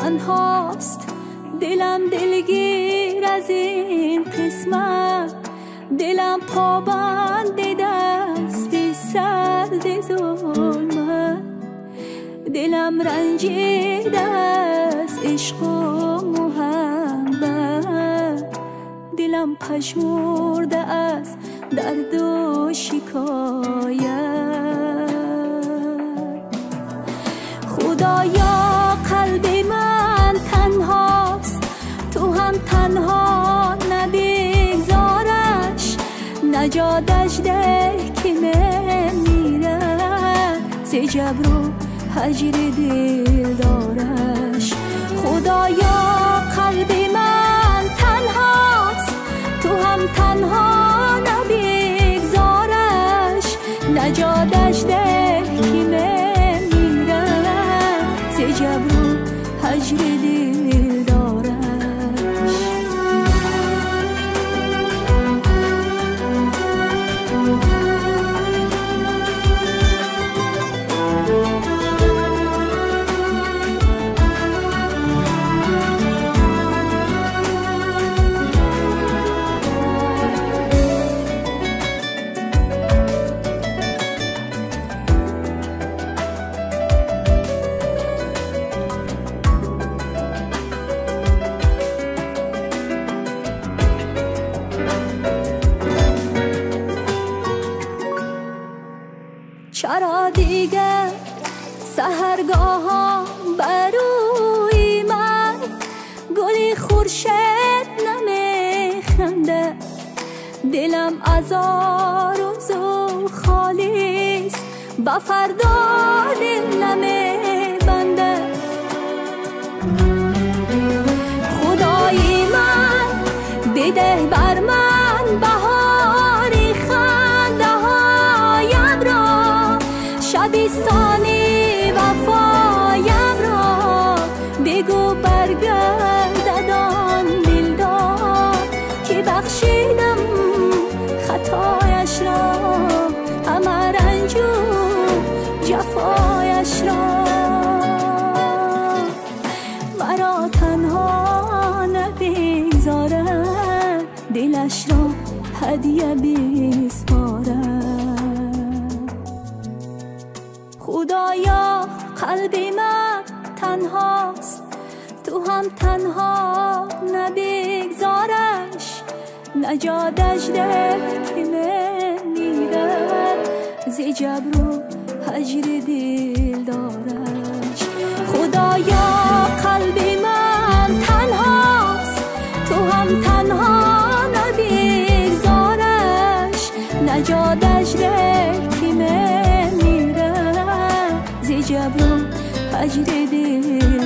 تنهاست، دلم دلگیر از این قسمت، دلم پابند دستی سرد ظلمت، دلم رنجیده از عشق و محبت، دلم پژمرده از درد و شکایت. خدایا قلب من تنهاست، تو هم تنها نبگذارش، نجادش ده که میره ز جبر و هجر دل دارش. خدایا قلب من تنهاست، تو هم تنها نبگذارش، نجادش ده که میره ز جبر و هجر دل دارش. چرا دیگر سحرگاهان بروی من گلی خورشید نمیخنده، دلم از آرزو خالیست، با فردا دل نمیبنده. خدای من بده بر من بهاری خنده هایم را، شبستانی وفایم را، بگو برگردد آن دلدار که بخشیدم خطایش را، همه رنج و جفایش را. مرا تنها نبگذارد، دلش را هدیه بسپارد. خدایا قلب من تنهاست، تو هم تنها نبگذارش، نجادش ده که میرد ز جبر و هجر دل دارش. خدایا قلب من تنهاست، تو هم تنها نبگذارش، نجادش ده که میرد ز جبر و هجر دل